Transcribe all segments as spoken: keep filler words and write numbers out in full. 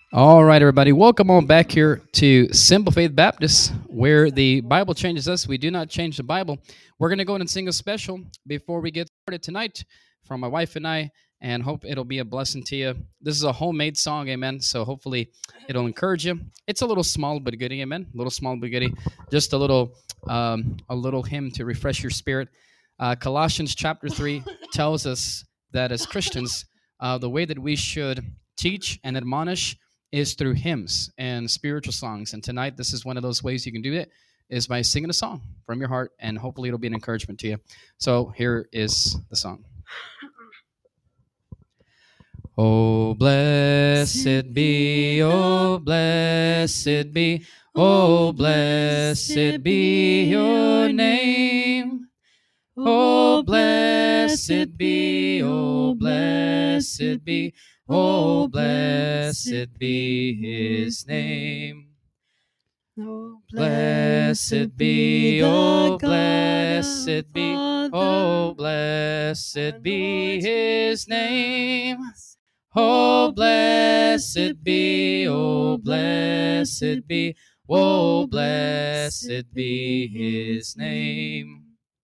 All right, everybody. Welcome on back here to Simple Faith Baptist, where the Bible changes us. We do not change the Bible. We're going to go ahead and sing a special before we get started tonight from my wife and I, and hope it'll be a blessing to you. This is a homemade song, amen. So hopefully it'll encourage you. It's a little small but goody, amen. A little small but goody. Just a little, um, a little hymn to refresh your spirit. Uh, Colossians chapter three tells us that as Christians, uh, the way that we should teach and admonish is through hymns and spiritual songs. And tonight, this is one of those ways you can do it, is by singing a song from your heart, and hopefully it'll be an encouragement to you. So here is the song. Oh, blessed be, oh, blessed be, oh, blessed be your name. Oh, blessed be, oh, blessed be, oh, blessed be his name. Oh, blessed be, oh, blessed be, oh, blessed be his name. Oh, blessed be, oh, blessed be, oh, blessed be his name.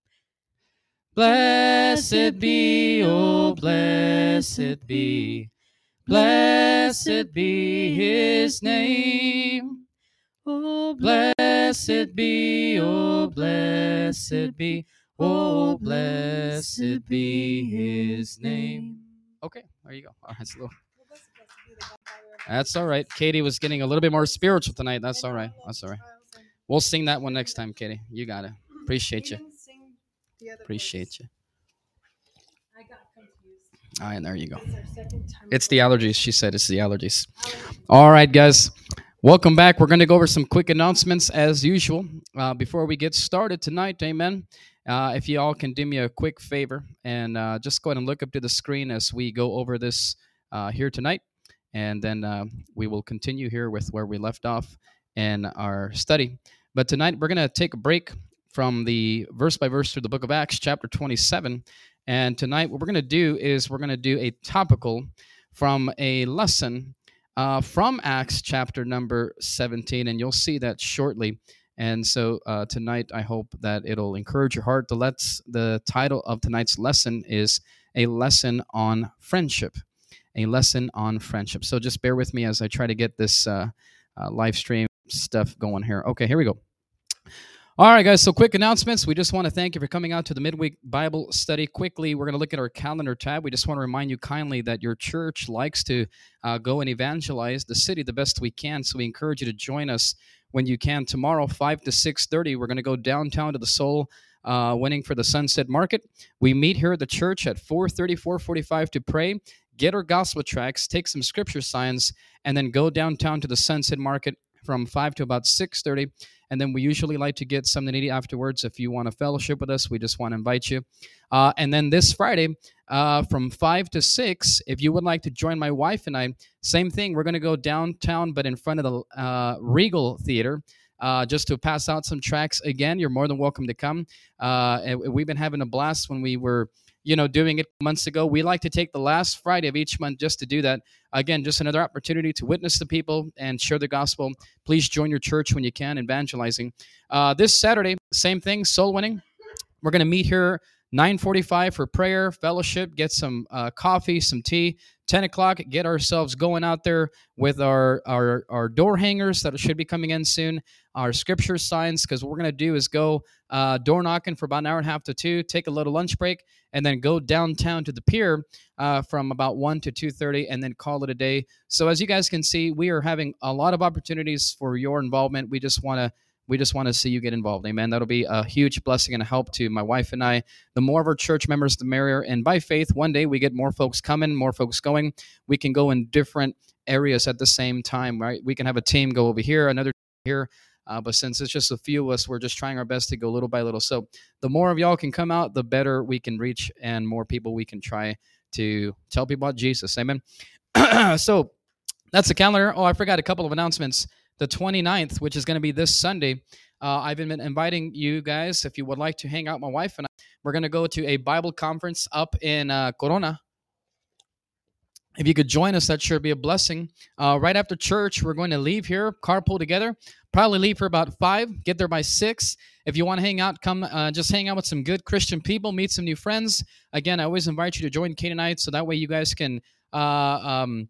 Blessed be, oh, blessed be, blessed be his name. Oh, blessed be, oh, blessed be, oh, blessed be his name. Okay, there you go. Oh, that's a little. That's all right. Katie was getting a little bit more spiritual tonight. That's all right. That's all right. We'll sing that one next time, Katie. You got it. Appreciate you. Appreciate you. All right, there you go. It's the allergies. She said it's the allergies. All right, guys. Welcome back. We're going to go over some quick announcements as usual. Uh, before we get started tonight, amen. Uh, if you all can do me a quick favor and uh, just go ahead and look up to the screen as we go over this uh, here tonight. And then uh, we will continue here with where we left off in our study. But tonight we're going to take a break from the verse by verse through the book of Acts, chapter twenty-seven. And tonight what we're going to do is we're going to do a topical from a lesson uh, from Acts chapter number seventeen. And you'll see that shortly. And so uh, tonight I hope that it'll encourage your heart. The, let's, the title of tonight's lesson is A Lesson on Friendship. A lesson on friendship. So just bear with me as I try to get this uh, uh, live stream stuff going here. Okay, here we go. All right, guys, so quick announcements. We just want to thank you for coming out to the midweek Bible study. Quickly, we're going to look at our calendar tab. We just want to remind you kindly that your church likes to uh, go and evangelize the city the best we can, so we encourage you to join us when you can. Tomorrow, five to six thirty, we're going to go downtown to the Soul uh, Winning for the Sunset Market. We meet here at the church at four thirty, four forty-five to pray, get our gospel tracts, take some scripture signs, and then go downtown to the Sunset Market from five to about six thirty. And then we usually like to get something to eat afterwards. If you want to fellowship with us, we just want to invite you. Uh, and then this Friday, uh, from five to six, if you would like to join my wife and I, same thing. We're going to go downtown, but in front of the uh, Regal Theater, uh, just to pass out some tracts. Again, you're more than welcome to come. Uh, and we've been having a blast when we were you know, doing it months ago. We like to take the last Friday of each month just to do that. Again, just another opportunity to witness to people and share the gospel. Please join your church when you can, evangelizing. Uh, this Saturday, same thing, soul winning. We're going to meet here nine forty-five for prayer, fellowship, get some uh, coffee, some tea. ten o'clock, get ourselves going out there with our, our, our door hangers that should be coming in soon, our scripture signs, because what we're going to do is go uh, door knocking for about an hour and a half to two, take a little lunch break, and then go downtown to the pier uh, from about one to two thirty, and then call it a day. So as you guys can see, we are having a lot of opportunities for your involvement. We just want to We just want to see you get involved. Amen. That'll be a huge blessing and a help to my wife and I. The more of our church members, the merrier. And by faith, one day we get more folks coming, more folks going. We can go in different areas at the same time, right? We can have a team go over here, another here. Uh, but since it's just a few of us, we're just trying our best to go little by little. So the more of y'all can come out, the better we can reach and more people we can try to tell people about Jesus. Amen. So that's the calendar. Oh, I forgot a couple of announcements. The twenty-ninth, which is going to be this Sunday, uh, I've been inviting you guys, if you would like to hang out, my wife and I, we're going to go to a Bible conference up in uh, Corona. If you could join us, that sure be a blessing. Uh, right after church, we're going to leave here, carpool together. Probably leave for about five, get there by six. If you want to hang out, come uh, just hang out with some good Christian people, meet some new friends. Again, I always invite you to join Canaanite so that way you guys can uh, um,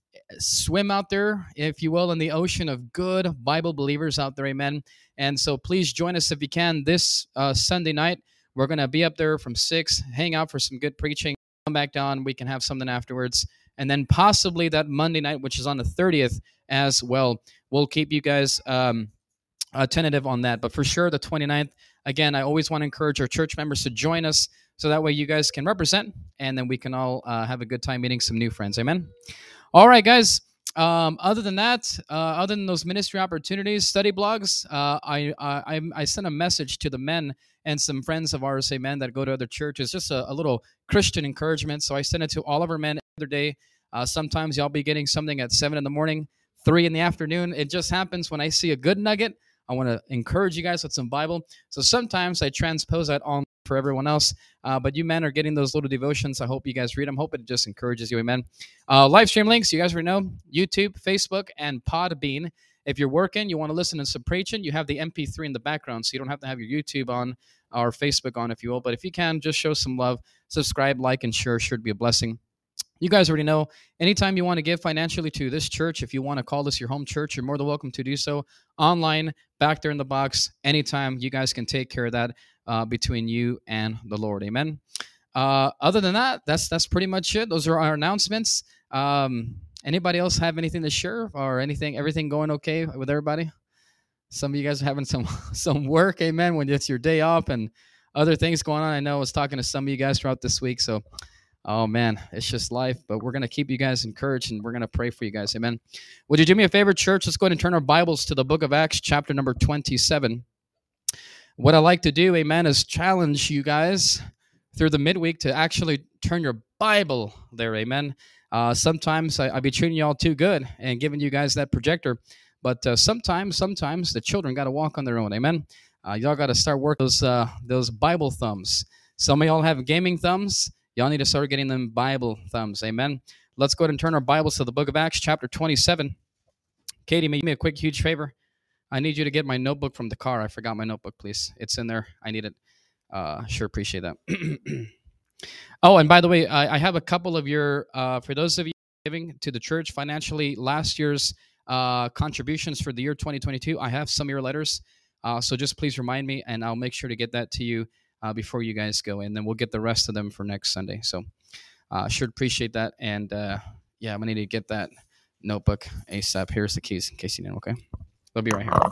swim out there, if you will, in the ocean of good Bible believers out there. Amen. And so please join us if you can this uh, Sunday night. We're going to be up there from six, hang out for some good preaching, come back down. We can have something afterwards. And then possibly that Monday night, which is on the thirtieth as well. We'll keep you guys um, uh, tentative on that. But for sure, the twenty-ninth, again, I always want to encourage our church members to join us so that way you guys can represent, and then we can all uh, have a good time meeting some new friends. Amen. All right, guys. Um, other than that, uh, other than those ministry opportunities, study blogs, uh, I, I I sent a message to the men and some friends of ours, amen, that go to other churches, just a, a little Christian encouragement. So I sent it to all of our men every day. Uh, sometimes y'all be getting something at seven in the morning, three in the afternoon. It just happens when I see a good nugget. I want to encourage you guys with some Bible. So sometimes I transpose that on for everyone else. Uh, but you men are getting those little devotions. I hope you guys read them. Hope it just encourages you. Amen. Uh, live stream links, you guys already know, YouTube, Facebook, and Podbean. If you're working, you want to listen to some preaching, you have the M P three in the background, so you don't have to have your YouTube on or Facebook on, if you will. But if you can, just show some love, subscribe, like, and share. Sure to be a blessing. You guys already know, anytime you want to give financially to this church, if you want to call this your home church, you're more than welcome to do so online, back there in the box. Anytime, you guys can take care of that uh, between you and the Lord. Amen. Uh, other than that, that's that's pretty much it. Those are our announcements. Um, anybody else have anything to share or anything? Everything going okay with everybody? Some of you guys are having some some work, amen, when it's your day off and other things going on. I know I was talking to some of you guys throughout this week, so oh man, it's just life. But we're gonna keep you guys encouraged, and we're gonna pray for you guys, amen. Would you do me a favor, church? Let's go ahead and turn our Bibles to the book of Acts, chapter number twenty-seven. What I like to do, amen, is challenge you guys through the midweek to actually turn your Bible there, amen. Uh, sometimes I, I be treating y'all too good and giving you guys that projector, but uh, sometimes, sometimes the children got to walk on their own, amen. Uh, y'all got to start working those uh, those Bible thumbs. Some of y'all have gaming thumbs. Y'all need to start getting them Bible thumbs, amen. Let's go ahead and turn our Bibles to the book of Acts, chapter twenty-seven. Katie, make me a quick, huge favor. I need you to get my notebook from the car. I forgot my notebook, please. It's in there. I need it. Uh, sure appreciate that. Oh, and by the way, I, I have a couple of your, uh, for those of you giving to the church financially, last year's uh, contributions for the year twenty twenty-two, I have some of your letters. Uh, so just please remind me, and I'll make sure to get that to you uh, before you guys go. And then we'll get the rest of them for next Sunday. So I uh, sure appreciate that. And uh, yeah, I'm going to need to get that notebook ASAP. Here's the keys in case you didn't, okay? They'll be right here.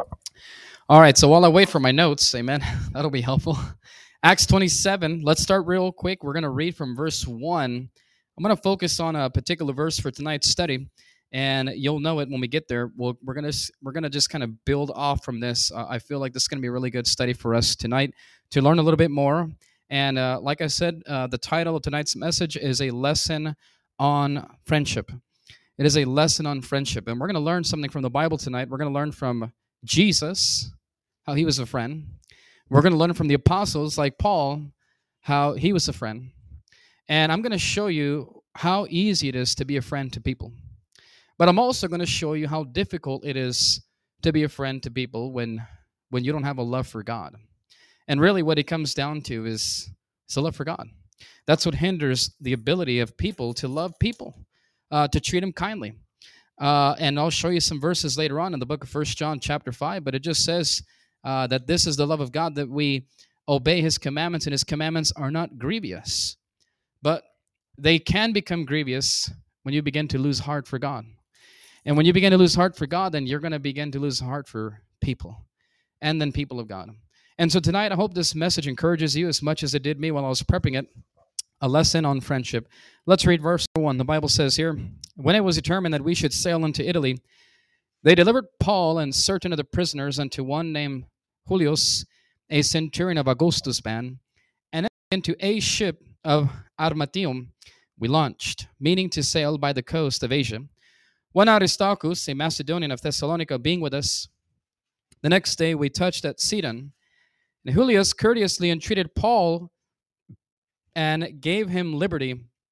All right, so while I wait for my notes, amen, that'll be helpful. Acts twenty-seven, let's start real quick. We're going to read from verse one. I'm going to focus on a particular verse for tonight's study, and you'll know it when we get there. We'll, we're going to we're going to just kind of build off from this. Uh, I feel like this is going to be a really good study for us tonight to learn a little bit more. And uh, like I said, uh, the title of tonight's message is A Lesson on Friendship. It is a lesson on friendship, and we're going to learn something from the Bible tonight. We're going to learn from Jesus, how he was a friend. We're going to learn from the apostles like Paul, how he was a friend. And I'm going to show you how easy it is to be a friend to people. But I'm also going to show you how difficult it is to be a friend to people when, when you don't have a love for God. And really what it comes down to is, is a love for God. That's what hinders the ability of people to love people, uh, to treat them kindly. Uh, and I'll show you some verses later on in the book of First John chapter five, but it just says uh, that this is the love of God, that we obey his commandments, and his commandments are not grievous. But they can become grievous when you begin to lose heart for God. And when you begin to lose heart for God, then you're going to begin to lose heart for people, and then people of God. And so tonight, I hope this message encourages you as much as it did me while I was prepping it. A lesson on friendship. Let's read verse one. The Bible says here, when it was determined that we should sail into Italy, they delivered Paul and certain of the prisoners unto one named Julius, a centurion of Augustus' band, and into a ship of Armatium we launched, meaning to sail by the coast of Asia. One Aristarchus, a Macedonian of Thessalonica, being with us, the next day we touched at Sidon, and Julius courteously entreated Paul and gave him liberty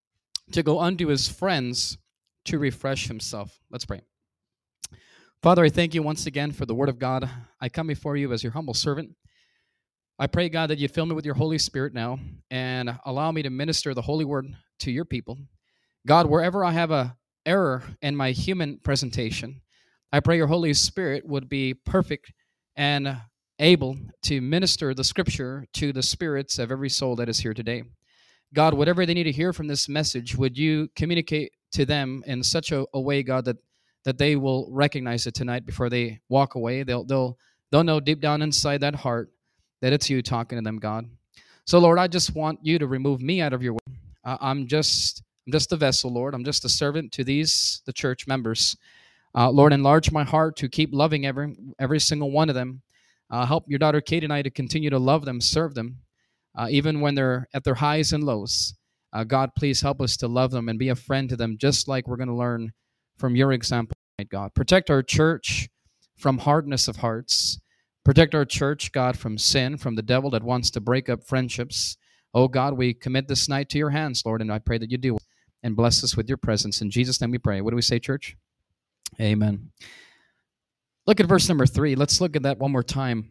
to go unto his friends to refresh himself. Let's pray. Father, I thank you once again for the word of God. I come before you as your humble servant. I pray, God, that you fill me with your Holy Spirit now and allow me to minister the holy word to your people. God, wherever I have a error in my human presentation, I pray your Holy Spirit would be perfect and able to minister the scripture to the spirits of every soul that is here today. God, whatever they need to hear from this message, would you communicate to them in such a, a way, God, that that they will recognize it tonight before they walk away. They'll they'll they'll know deep down inside that heart that it's you talking to them, God. So, Lord, I just want you to remove me out of your way. Uh, I'm just I'm just a vessel, Lord. I'm just a servant to these the church members. Uh, Lord, enlarge my heart to keep loving every every single one of them. Uh, help your daughter Kate and I to continue to love them, serve them, uh, even when they're at their highs and lows. Uh, God, please help us to love them and be a friend to them, just like we're going to learn from your example, God. Protect our church from hardness of hearts. Protect our church, God, from sin, from the devil that wants to break up friendships. Oh, God, we commit this night to your hands, Lord, and I pray that you do and bless us with your presence. In Jesus' name we pray. What do we say, church? Amen. Look at verse number three. Let's look at that one more time.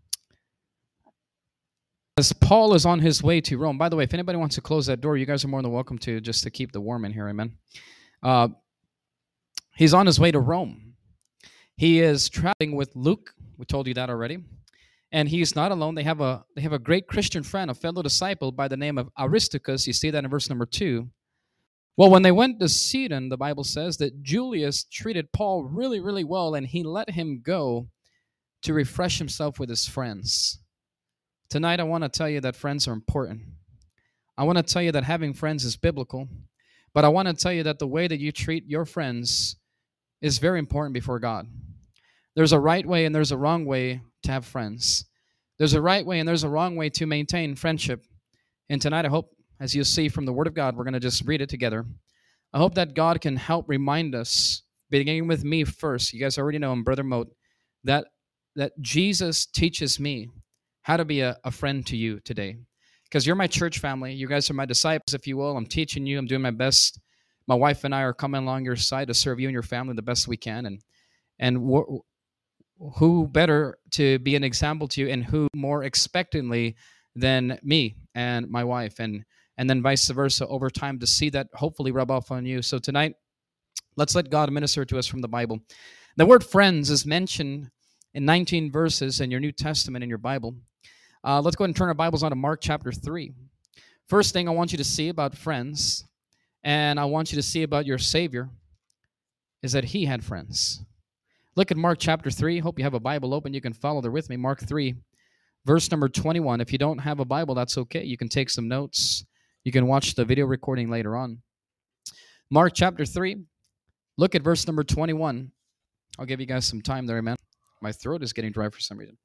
As Paul is on his way to Rome, by the way, if anybody wants to close that door, you guys are more than welcome to, just to keep the warm in here, amen. Uh, he's on his way to Rome. He is traveling with Luke. We told you that already. And he's not alone. They have a they have a great Christian friend, a fellow disciple by the name of Aristarchus. You see that in verse number two. Well, when they went to Sidon, the Bible says that Julius treated Paul really, really well, and he let him go to refresh himself with his friends. Tonight, I want to tell you that friends are important. I want to tell you that having friends is biblical, but I want to tell you that the way that you treat your friends is very important before God. There's a right way and there's a wrong way to have friends. There's a right way and there's a wrong way to maintain friendship. And tonight, I hope, as you'll see from the Word of God, we're going to just read it together. I hope that God can help remind us, beginning with me first. You guys already know I'm Brother Moat, that, that Jesus teaches me how to be a, a friend to you today. Because you're my church family. You guys are my disciples, if you will. I'm teaching you. I'm doing my best. My wife and I are coming along your side to serve you and your family the best we can. And and wh- who better to be an example to you, and who more expectantly than me and my wife, and and then vice versa over time, to see that hopefully rub off on you. So tonight, let's let God minister to us from the Bible. The word friends is mentioned in nineteen verses in your New Testament in your Bible. Uh, let's go ahead and turn our Bibles on to Mark chapter three. First thing I want you to see about friends, and I want you to see about your Savior, is that he had friends. Look at Mark chapter three. Hope you have a Bible open. You can follow there with me. Mark three, verse number twenty-one. If you don't have a Bible, that's okay. You can take some notes. You can watch the video recording later on. Mark chapter three, look at verse number twenty-one. I'll give you guys some time there, man. My throat is getting dry for some reason.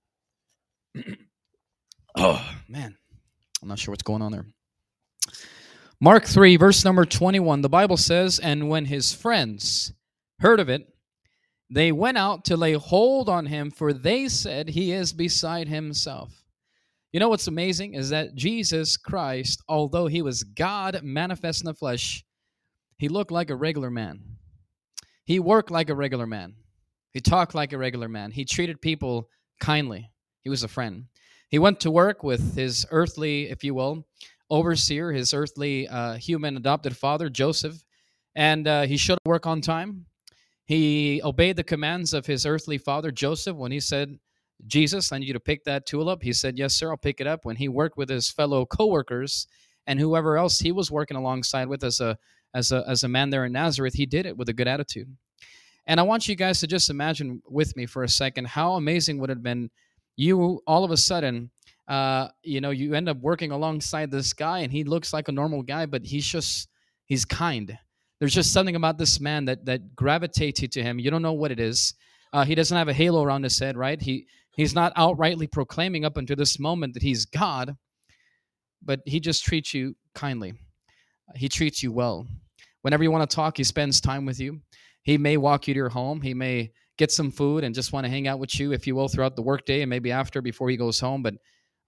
Oh, man. I'm not sure what's going on there. Mark three, verse number twenty-one, the Bible says, "And when his friends heard of it, they went out to lay hold on him, for they said he is beside himself." You know what's amazing is that Jesus Christ, although he was God manifest in the flesh, he looked like a regular man. He worked like a regular man. He talked like a regular man. He treated people kindly. He was a friend. He went to work with his earthly, if you will, overseer, his earthly uh, human adopted father, Joseph, and uh, he showed up work on time. He obeyed the commands of his earthly father, Joseph, when he said, "Jesus, I need you to pick that tool up." He said, "Yes, sir, I'll pick it up." When he worked with his fellow co-workers and whoever else he was working alongside with as a, as a, as a man there in Nazareth, he did it with a good attitude. And I want you guys to just imagine with me for a second how amazing would it have been you all of a sudden, uh, you know, you end up working alongside this guy and he looks like a normal guy, but he's just, he's kind. There's just something about this man that that gravitates you to him. You don't know what it is. Uh, he doesn't have a halo around his head, right? He He's not outrightly proclaiming up until this moment that he's God, but he just treats you kindly. He treats you well. Whenever you want to talk, he spends time with you. He may walk you to your home. He may get some food and just want to hang out with you, if you will, throughout the workday and maybe after, before he goes home. But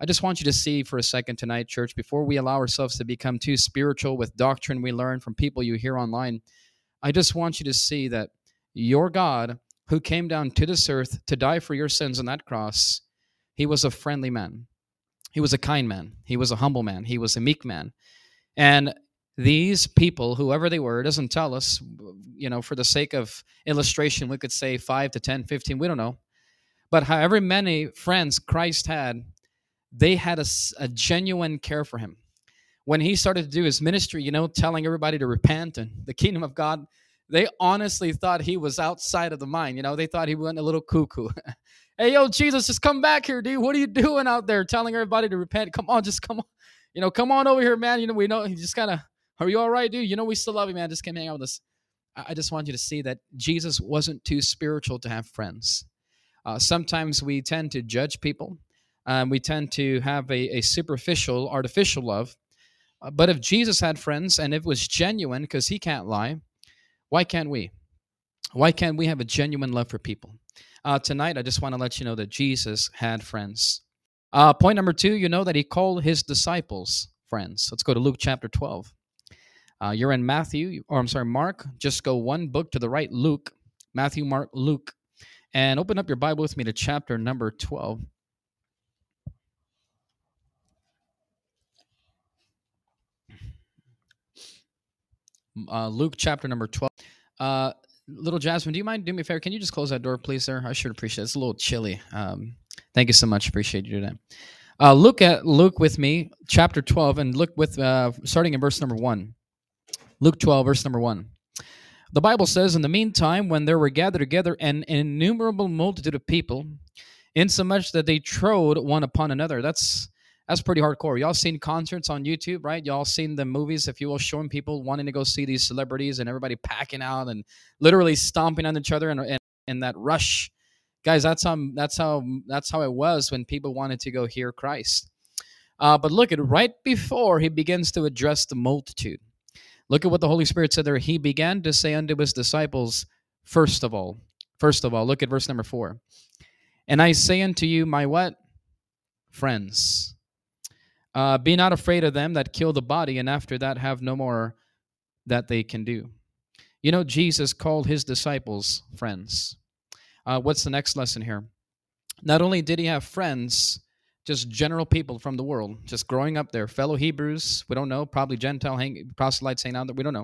I just want you to see for a second tonight, church, before we allow ourselves to become too spiritual with doctrine we learn from people you hear online. I just want you to see that your God, who came down to this earth to die for your sins on that cross, he was a friendly man. He was a kind man. He was a humble man. He was a meek man. And these people, whoever they were, it doesn't tell us, you know, for the sake of illustration, we could say five to ten, fifteen, we don't know. But however many friends Christ had, they had a, a genuine care for him. When he started to do his ministry, you know, telling everybody to repent and the kingdom of God, they honestly thought he was outside of the mind. You know, they thought he went a little cuckoo. Hey, yo, Jesus, just come back here, dude. What are you doing out there telling everybody to repent? Come on, just come on. You know, come on over here, man. You know, we know he just kind of, are you all right, dude? You know, we still love you, man. Just come hang out with us. I just want you to see that Jesus wasn't too spiritual to have friends. Uh, sometimes we tend to judge people. Um, we tend to have a, a superficial, artificial love. Uh, but if Jesus had friends and it was genuine, because he can't lie, why can't we? Why can't we have a genuine love for people? Uh, tonight, I just want to let you know that Jesus had friends. Uh, point number two, you know that he called his disciples friends. Let's go to Luke chapter twelve. Uh, you're in Matthew, or I'm sorry, Mark. Just go one book to the right, Luke. Matthew, Mark, Luke. And open up your Bible with me to chapter number twelve. Uh, Luke chapter number twelve. Uh, little Jasmine, do you mind doing me a favor? Can you just close that door, please, sir? I sure appreciate it. It's a little chilly. Um, thank you so much. Appreciate you today. Uh, look at Luke with me, chapter twelve, and look with uh, starting in verse number one. Luke twelve, verse number one. The Bible says, in the meantime, when there were gathered together an innumerable multitude of people, insomuch that they trode one upon another. That's that's pretty hardcore. Y'all seen concerts on YouTube, right? Y'all seen the movies, if you will, showing people wanting to go see these celebrities and everybody packing out and literally stomping on each other and, and, and that rush. Guys, that's how that's how that's how it was when people wanted to go hear Christ. Uh, but look at right before he begins to address the multitude. Look at what the Holy Spirit said there. He began to say unto his disciples, first of all, first of all, look at verse number four. And I say unto you, my what? Friends. Uh, be not afraid of them that kill the body, and after that have no more that they can do. You know, Jesus called his disciples friends. Uh, what's the next lesson here? Not only did he have friends, just general people from the world, just growing up there, fellow Hebrews, we don't know, probably Gentile hang, proselytes hanging out there, we don't know.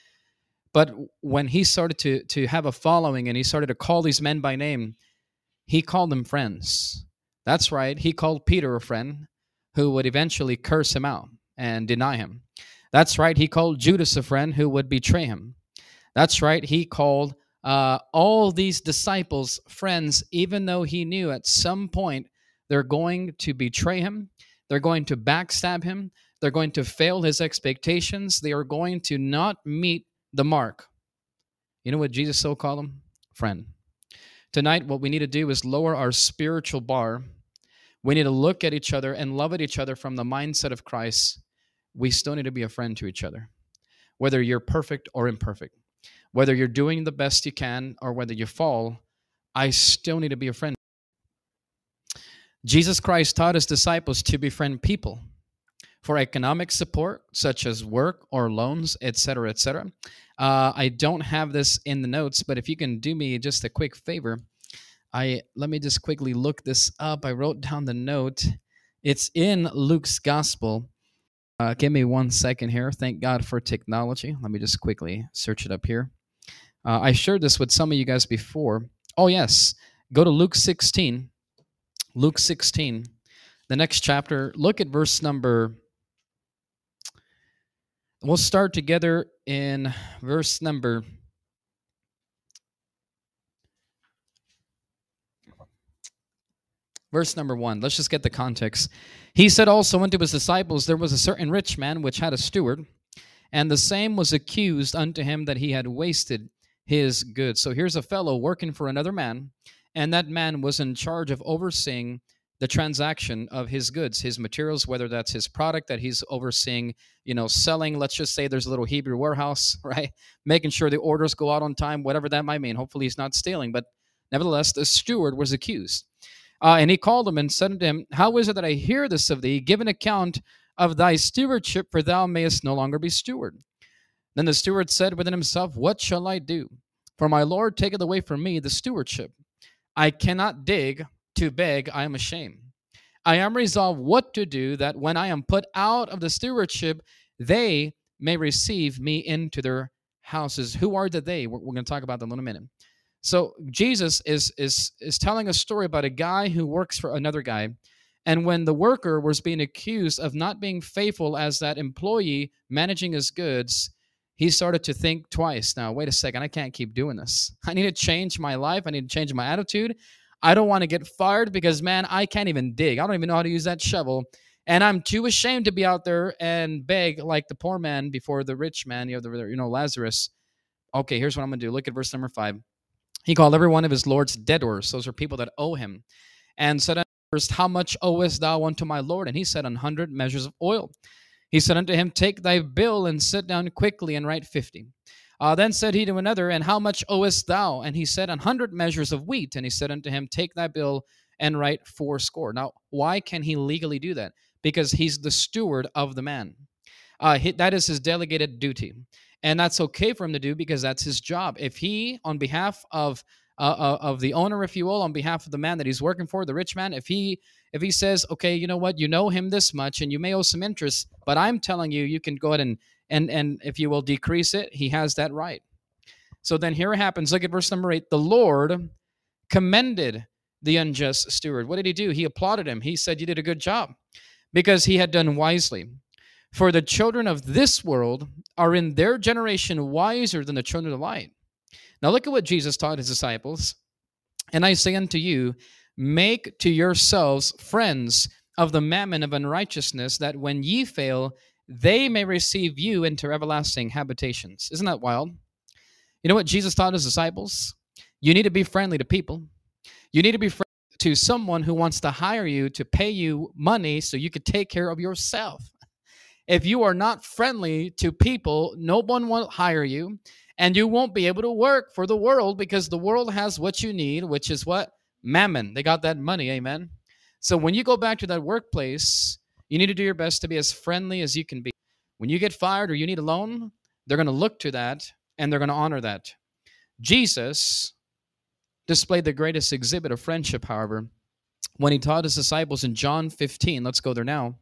But when he started to, to have a following and he started to call these men by name, he called them friends. That's right, he called Peter a friend who would eventually curse him out and deny him. That's right, he called Judas a friend who would betray him. That's right, he called uh, all these disciples friends, even though he knew at some point they're going to betray him, they're going to backstab him, they're going to fail his expectations, they are going to not meet the mark. You know what Jesus so called them? Friend. Tonight, what we need to do is lower our spiritual bar. We need to look at each other and love at each other from the mindset of Christ. We still need to be a friend to each other, whether you're perfect or imperfect, whether you're doing the best you can or whether you fall. I still need to be a friend. Jesus Christ taught his disciples to befriend people for economic support, such as work or loans, et cetera, et cetera. Uh, I don't have this in the notes, but if you can do me just a quick favor, I let me just quickly look this up. I wrote down the note. It's in Luke's Gospel. Uh, give me one second here. Thank God for technology. Let me just quickly search it up here. Uh, I shared this with some of you guys before. Oh, yes. Go to Luke sixteen. Luke sixteen. The next chapter. Look at verse number... We'll start together in verse number... Verse number one, let's just get the context. He said also unto his disciples, there was a certain rich man which had a steward, and the same was accused unto him that he had wasted his goods. So here's a fellow working for another man, and that man was in charge of overseeing the transaction of his goods, his materials, whether that's his product that he's overseeing, you know, selling. Let's just say there's a little Hebrew warehouse, right? Making sure the orders go out on time, whatever that might mean. Hopefully he's not stealing, but nevertheless, the steward was accused. Uh, and he called him and said unto him, How is it that I hear this of thee? Give an account of thy stewardship, for thou mayest no longer be steward. Then the steward said within himself, What shall I do? For my Lord taketh away from me the stewardship. I cannot dig to beg, I am ashamed. I am resolved what to do, that when I am put out of the stewardship, they may receive me into their houses. Who are the they? We're, we're going to talk about them in a minute. So Jesus is is is telling a story about a guy who works for another guy. And when the worker was being accused of not being faithful as that employee managing his goods, he started to think twice. Now, wait a second, I can't keep doing this. I need to change my life. I need to change my attitude. I don't want to get fired because, man, I can't even dig. I don't even know how to use that shovel. And I'm too ashamed to be out there and beg like the poor man before the rich man, you know, the, you know Lazarus. Okay, here's what I'm going to do. Look at verse number five. He called every one of his Lord's debtors. Those are people that owe him. And said unto him first, How much owest thou unto my Lord? And he said, An hundred measures of oil. He said unto him, Take thy bill and sit down quickly and write fifty. Uh, then said he to another, And how much owest thou? And he said, An hundred measures of wheat. And he said unto him, Take thy bill and write fourscore. Now, why can he legally do that? Because he's the steward of the man. Uh, he, that is his delegated duty. And that's okay for him to do because that's his job. If he, on behalf of uh, uh, of the owner, if you will, on behalf of the man that he's working for, the rich man, if he if he says, okay, you know what, you know him this much and you may owe some interest, but I'm telling you, you can go ahead and and and if you will decrease it, he has that right. So then here it happens. Look at verse number eight. The Lord commended the unjust steward. What did he do? He applauded him. He said, you did a good job because he had done wisely. For the children of this world are in their generation wiser than the children of the light. Now look at what Jesus taught his disciples. And I say unto you, make to yourselves friends of the mammon of unrighteousness, that when ye fail, they may receive you into everlasting habitations. Isn't that wild? You know what Jesus taught his disciples? You need to be friendly to people. You need to be friendly to someone who wants to hire you to pay you money so you could take care of yourself. If you are not friendly to people, no one will hire you, and you won't be able to work for the world because the world has what you need, which is what? Mammon. They got that money, amen? So when you go back to that workplace, you need to do your best to be as friendly as you can be. When you get fired or you need a loan, they're going to look to that, and they're going to honor that. Jesus displayed the greatest exhibit of friendship, however, when he taught his disciples in John fifteen. Let's go there now.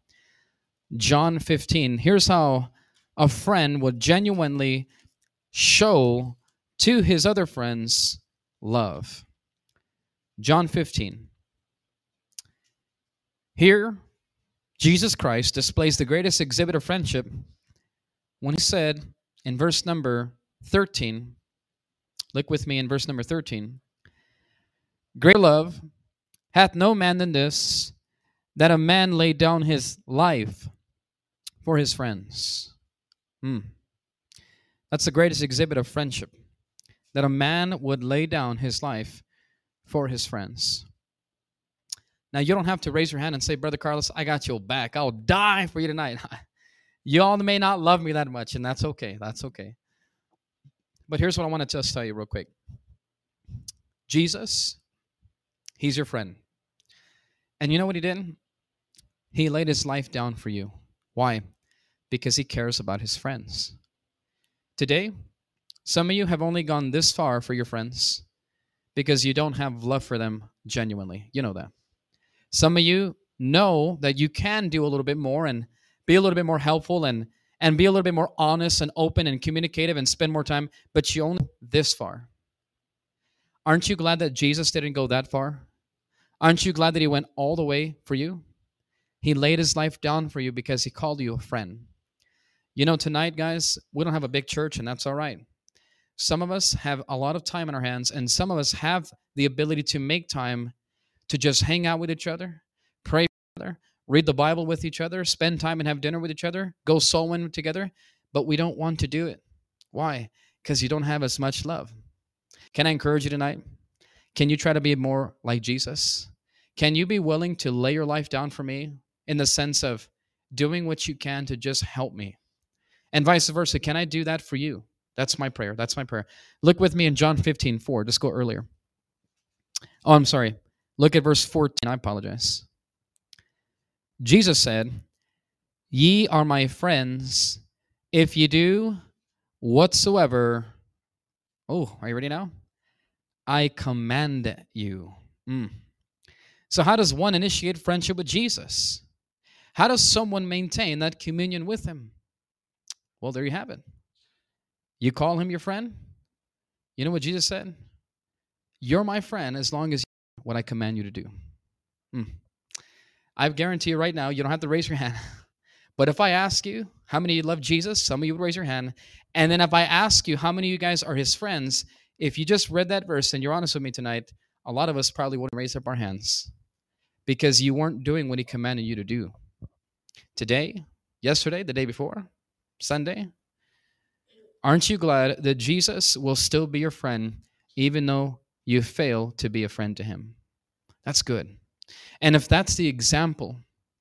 John fifteen. Here's how a friend would genuinely show to his other friends love. John fifteen. Here, Jesus Christ displays the greatest exhibit of friendship when he said in verse number thirteen, look with me in verse number thirteen, greater love hath no man than this, that a man lay down his life for his friends. Hmm. That's the greatest exhibit of friendship, that a man would lay down his life for his friends. Now, you don't have to raise your hand and say, Brother Carlos, I got your back. I'll die for you tonight. You all may not love me that much, and that's okay. That's okay. But here's what I want to just tell you real quick. Jesus, he's your friend. And you know what he did? He laid his life down for you. Why? Because he cares about his friends. Today, some of you have only gone this far for your friends because you don't have love for them genuinely. You know that. Some of you know that you can do a little bit more and be a little bit more helpful and, and be a little bit more honest and open and communicative and spend more time, but you only this far. Aren't you glad that Jesus didn't go that far? Aren't you glad that he went all the way for you? He laid his life down for you because he called you a friend. You know, tonight, guys, we don't have a big church, and that's all right. Some of us have a lot of time in our hands, and some of us have the ability to make time to just hang out with each other, pray with each other, read the Bible with each other, spend time and have dinner with each other, go soul win together, but we don't want to do it. Why? Because you don't have as much love. Can I encourage you tonight? Can you try to be more like Jesus? Can you be willing to lay your life down for me in the sense of doing what you can to just help me? And vice versa, can I do that for you? That's my prayer. That's my prayer. Look with me in John fifteen four. Just go earlier. Oh, I'm sorry. Look at verse fourteen. I apologize. Jesus said, "Ye are my friends if ye do whatsoever." Oh, are you ready now? "I command you." Mm. So, how does one initiate friendship with Jesus? How does someone maintain that communion with him? Well, there you have it. You call him your friend? You know what Jesus said? "You're my friend as long as you do what I command you to do." Mm. I guarantee you right now, you don't have to raise your hand. But if I ask you how many of you love Jesus, some of you would raise your hand. And then if I ask you how many of you guys are his friends, if you just read that verse and you're honest with me tonight, a lot of us probably wouldn't raise up our hands because you weren't doing what he commanded you to do. Today, yesterday, the day before, Sunday, aren't you glad that Jesus will still be your friend even though you fail to be a friend to him? That's good. And if that's the example,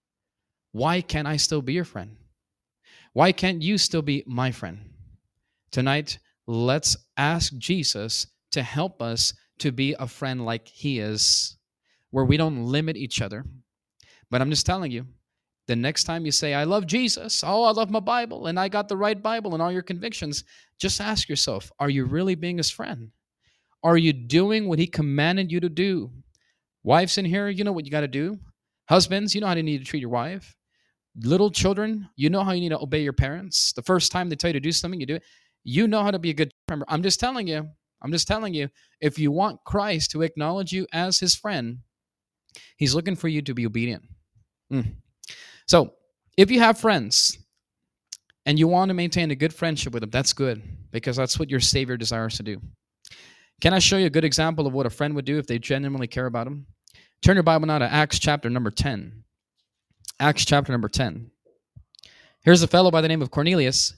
why can't I still be your friend? Why can't you still be my friend? Tonight, let's ask Jesus to help us to be a friend like he is, where we don't limit each other. But I'm just telling you, the next time you say, "I love Jesus," "Oh, I love my Bible, and I got the right Bible and all your convictions," just ask yourself, are you really being his friend? Are you doing what he commanded you to do? Wives in here, you know what you got to do. Husbands, you know how you need to treat your wife. Little children, you know how you need to obey your parents. The first time they tell you to do something, you do it. You know how to be a good member. I'm just telling you, I'm just telling you, if you want Christ to acknowledge you as his friend, he's looking for you to be obedient. Mm. So, if you have friends and you want to maintain a good friendship with them, that's good, because that's what your Savior desires to do. Can I show you a good example of what a friend would do if they genuinely care about him? Turn your Bible now to Acts chapter number ten. Acts chapter number ten. Here's a fellow by the name of Cornelius.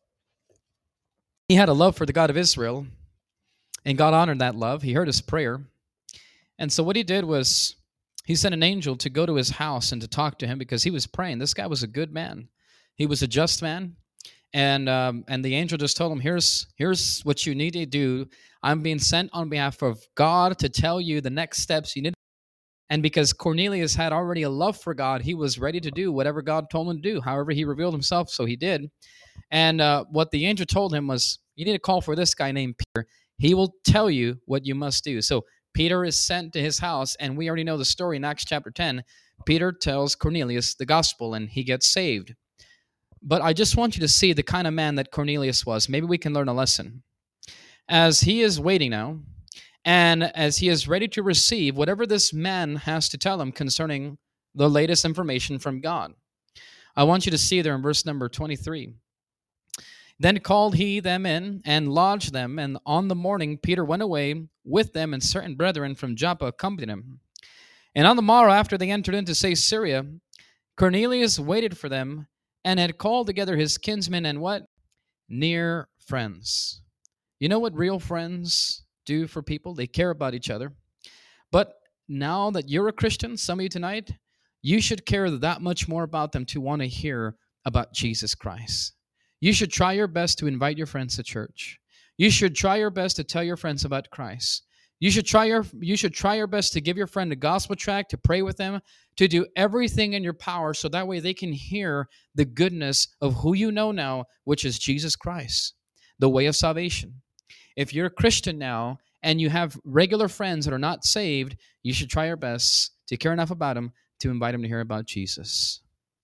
He had a love for the God of Israel, and God honored that love. He heard his prayer. And so what he did was he sent an angel to go to his house and to talk to him because he was praying. This guy was a good man. He was a just man. And um, and the angel just told him, here's, here's what you need to do. I'm being sent on behalf of God to tell you the next steps you need. And because Cornelius had already a love for God, he was ready to do whatever God told him to do. However, he revealed himself, so he did. And uh, what the angel told him was, you need to call for this guy named Peter. He will tell you what you must do. So Peter is sent to his house, and we already know the story in Acts chapter ten. Peter tells Cornelius the gospel, and he gets saved. But I just want you to see the kind of man that Cornelius was. Maybe we can learn a lesson. As he is waiting now, and as he is ready to receive whatever this man has to tell him concerning the latest information from God, I want you to see there in verse number twenty-three. Then called he them in and lodged them, and on the morning Peter went away with them, and certain brethren from Joppa accompanied him. And on the morrow after they entered into Caesarea, Cornelius waited for them, and had called together his kinsmen and what? Near friends. You know what real friends do for people? They care about each other. But now that you're a Christian, some of you tonight, you should care that much more about them to want to hear about Jesus Christ. You should try your best to invite your friends to church. You should try your best to tell your friends about Christ. You should try your you should try your best to give your friend a gospel tract, to pray with them, to do everything in your power so that way they can hear the goodness of who you know now, which is Jesus Christ, the way of salvation. If you're a Christian now and you have regular friends that are not saved, you should try your best to care enough about them to invite them to hear about Jesus.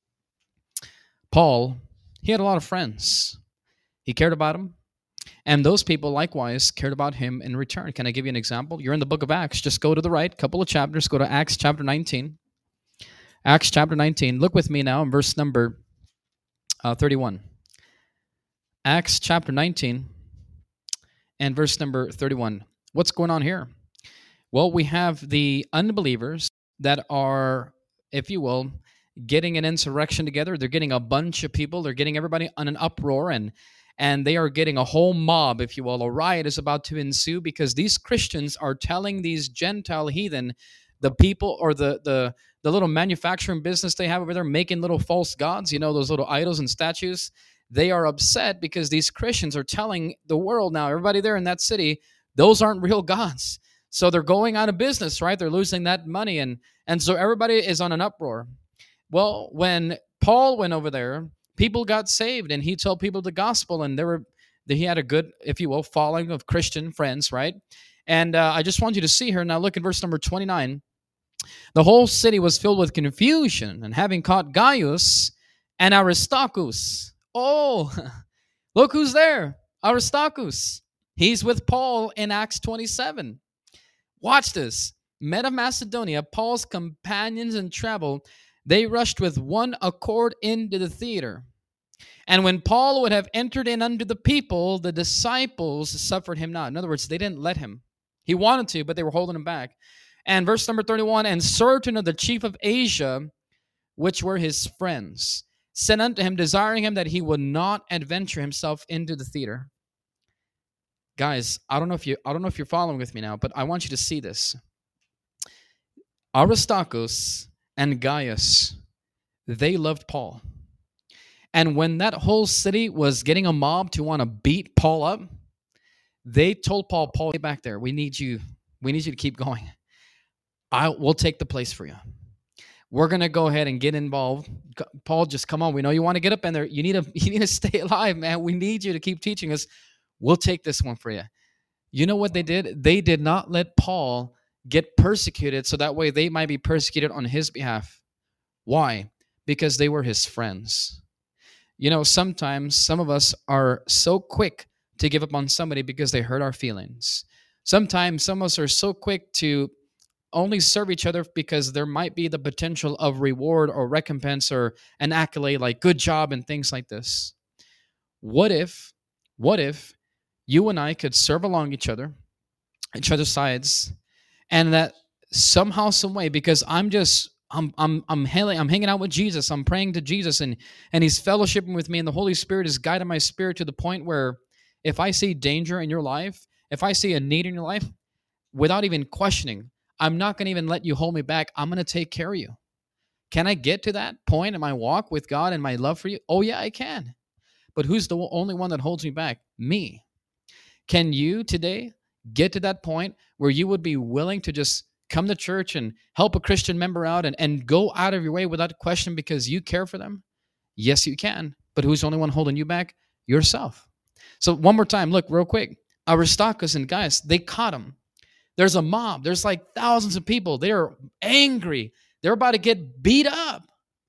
Paul, he had a lot of friends. He cared about them. And those people likewise cared about him in return. Can I give you an example? You're in the book of Acts. Just go to the right, couple of chapters. Go to Acts chapter nineteen. Acts chapter nineteen. Look with me now in verse number uh, thirty-one. Acts chapter nineteen and verse number thirty-one. What's going on here? Well, we have the unbelievers that are, if you will, getting an insurrection together. They're getting a bunch of people. They're getting everybody on an uproar, and and they are getting a whole mob, if you will. A riot is about to ensue because these Christians are telling these Gentile heathen, the people or the the the little manufacturing business they have over there, making little false gods, you know, those little idols and statues. They are upset because these Christians are telling the world now, everybody there in that city, those aren't real gods. So they're going out of business, right? They're losing that money. And, and so everybody is on an uproar. Well, when Paul went over there, people got saved and he told people the gospel, and there were he had a good, if you will, following of Christian friends, right? And uh, I just want you to see here. Now look at verse number twenty-nine. The whole city was filled with confusion, and having caught Gaius and Aristarchus. Oh, look who's there. Aristarchus. He's with Paul in Acts twenty-seven. Watch this. Men of Macedonia, Paul's companions in travel, they rushed with one accord into the theater. And when Paul would have entered in unto the people, the disciples suffered him not. In other words, they didn't let him. He wanted to, but they were holding him back. And verse number thirty-one, and certain of the chief of Asia, which were his friends, sent unto him, desiring him that he would not adventure himself into the theater. Guys, I don't know if you I don't know if you're following with me now, but I want you to see this. Aristarchus and Gaius, they loved Paul. And when that whole city was getting a mob to want to beat Paul up, they told Paul, Paul, get back there. We need you. We need you to keep going. I will take the place for you. We're going to go ahead and get involved. Paul, just come on. We know you want to get up in there. You need to, you need to stay alive, man. We need you to keep teaching us. We'll take this one for you. You know what they did? They did not let Paul get persecuted so that way they might be persecuted on his behalf. Why? Because they were his friends. You know, sometimes some of us are so quick to give up on somebody because they hurt our feelings. Sometimes some of us are so quick to only serve each other because there might be the potential of reward or recompense or an accolade like good job and things like this. What if, what if you and I could serve along each other, each other's sides, and that somehow, some way, because I'm just, I'm, I'm, I'm, hanging, I'm hanging out with Jesus, I'm praying to Jesus, and and He's fellowshipping with me, and the Holy Spirit is guiding my spirit to the point where, if I see danger in your life, if I see a need in your life, without even questioning, I'm not going to even let you hold me back. I'm going to take care of you. Can I get to that point in my walk with God and my love for you? Oh yeah, I can. But who's the only one that holds me back? Me. Can you today get to that point where you would be willing to just come to church and help a Christian member out and, and go out of your way without question because you care for them? Yes, you can. But who's the only one holding you back? Yourself. So one more time, look real quick. Aristarchus and Gaius, they caught him. There's a mob. There's like thousands of people. They're angry. They're about to get beat up.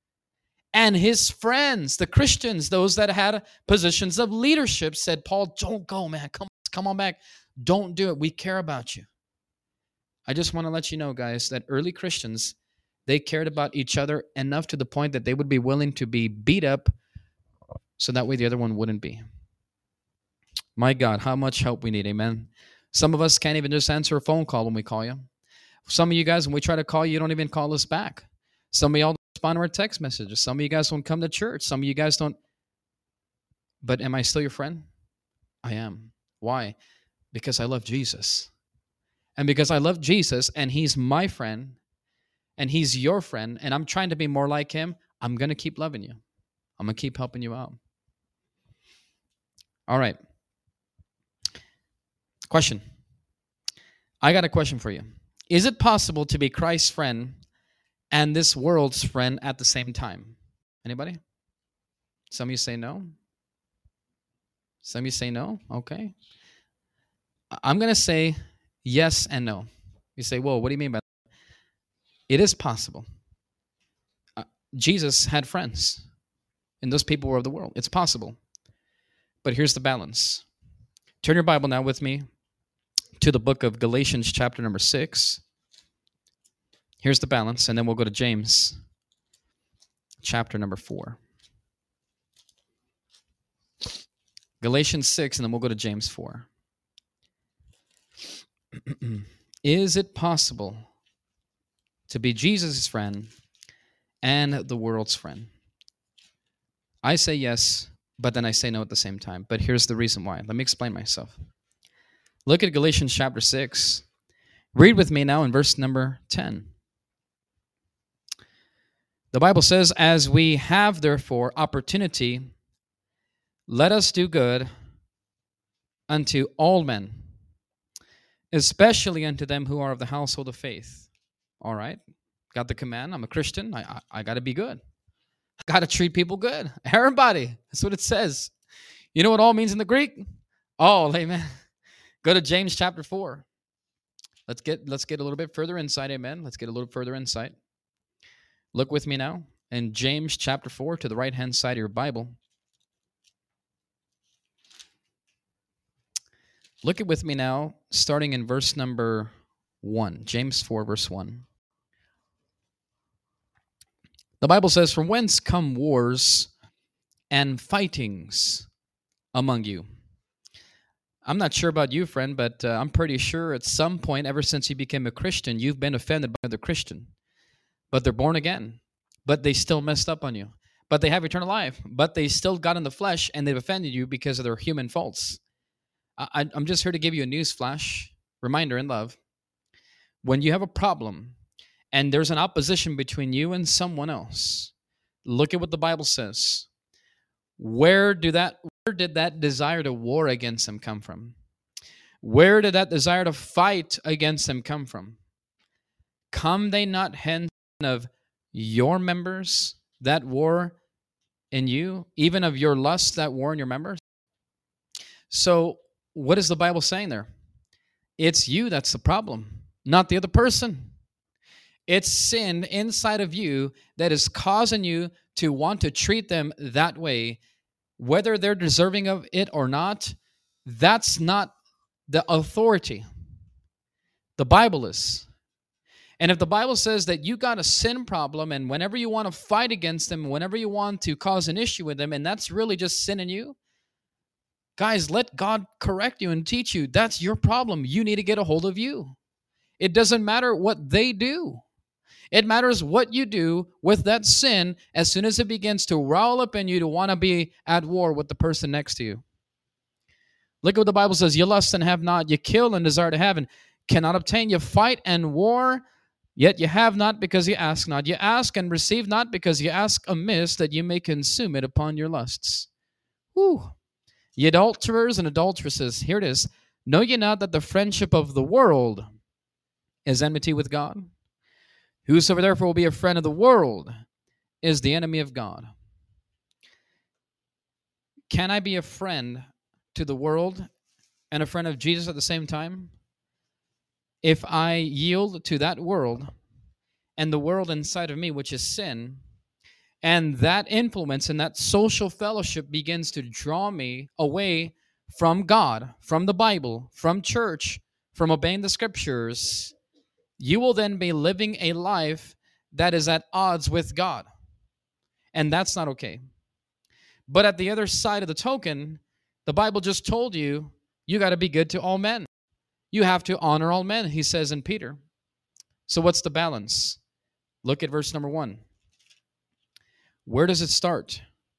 And his friends, the Christians, those that had positions of leadership, said, Paul, don't go, man. Come, come on back. Don't do it. We care about you. I just want to let you know, guys, that early Christians, they cared about each other enough to the point that they would be willing to be beat up so that way the other one wouldn't be. My God, how much help we need, amen? Some of us can't even just answer a phone call when we call you. Some of you guys, when we try to call you, you don't even call us back. Some of y'all don't respond to our text messages. Some of you guys don't come to church. Some of you guys don't. But am I still your friend? I am. Why? Because I love Jesus. And because I love Jesus and He's my friend and He's your friend and I'm trying to be more like Him, I'm going to keep loving you. I'm going to keep helping you out. All right. Question. I got a question for you. Is it possible to be Christ's friend and this world's friend at the same time? Anybody? Some of you say no. Some of you say no. Okay. I'm going to say yes and no. You say, whoa, what do you mean by that? It is possible. Uh, Jesus had friends, and those people were of the world. It's possible. But here's the balance. Turn your Bible now with me to the book of Galatians chapter number six. Here's the balance, and then we'll go to James chapter number four. Galatians six, and then we'll go to James four. Is it possible to be Jesus' friend and the world's friend? I say yes, but then I say no at the same time. But here's the reason why. Let me explain myself. Look at Galatians chapter six. Read with me now in verse number ten. The Bible says, as we have therefore opportunity, let us do good unto all men, especially unto them who are of the household of faith. All right. Got the command. I'm a Christian. I, I, I got to be good. I got to treat people good. Everybody. That's what it says. You know what all means in the Greek? All, amen. Go to James chapter four. Let's get let's get a little bit further insight, amen. Let's get a little further insight. Look with me now in James chapter four to the right-hand side of your Bible. Look at with me now, starting in verse number one. James four, verse one. The Bible says, "From whence come wars and fightings among you?" I'm not sure about you, friend, but uh, I'm pretty sure at some point, ever since you became a Christian, you've been offended by another Christian. But they're born again. But they still messed up on you. But they have eternal life. But they still got in the flesh, and they've offended you because of their human faults. I, I'm just here to give you a news flash, reminder in love. When you have a problem, and there's an opposition between you and someone else, look at what the Bible says. Where do that where did that desire to war against them come from? Where did that desire to fight against them come from? Come they not hence of your members, that war in you, even of your lust, that war in your members? So what is the Bible saying there? It's you that's the problem, not the other person. It's sin inside of you that is causing you to want to treat them that way. Whether they're deserving of it or not, that's not the authority. The Bible is. And if the Bible says that you got a sin problem, and whenever you want to fight against them, whenever you want to cause an issue with them, and that's really just sin in you, guys, let God correct you and teach you. That's your problem. You need to get a hold of you. It doesn't matter what they do. It matters what you do with that sin as soon as it begins to roll up in you to want to be at war with the person next to you. Look at what the Bible says. You lust and have not. You kill and desire to have and cannot obtain. You fight and war, yet you have not because you ask not. You ask and receive not because you ask amiss, that you may consume it upon your lusts. Whew. Ye adulterers and adulteresses, here it is. Know ye not that the friendship of the world is enmity with God? Whosoever therefore will be a friend of the world is the enemy of God. Can I be a friend to the world and a friend of Jesus at the same time? If I yield to that world and the world inside of me, which is sin, and that influence and that social fellowship begins to draw me away from God, from the Bible, from church, from obeying the scriptures, you will then be living a life that is at odds with God. And that's not okay. But at the other side of the token, the Bible just told you, you got to be good to all men. You have to honor all men, he says in Peter. So what's the balance? Look at verse number one. Where does it start?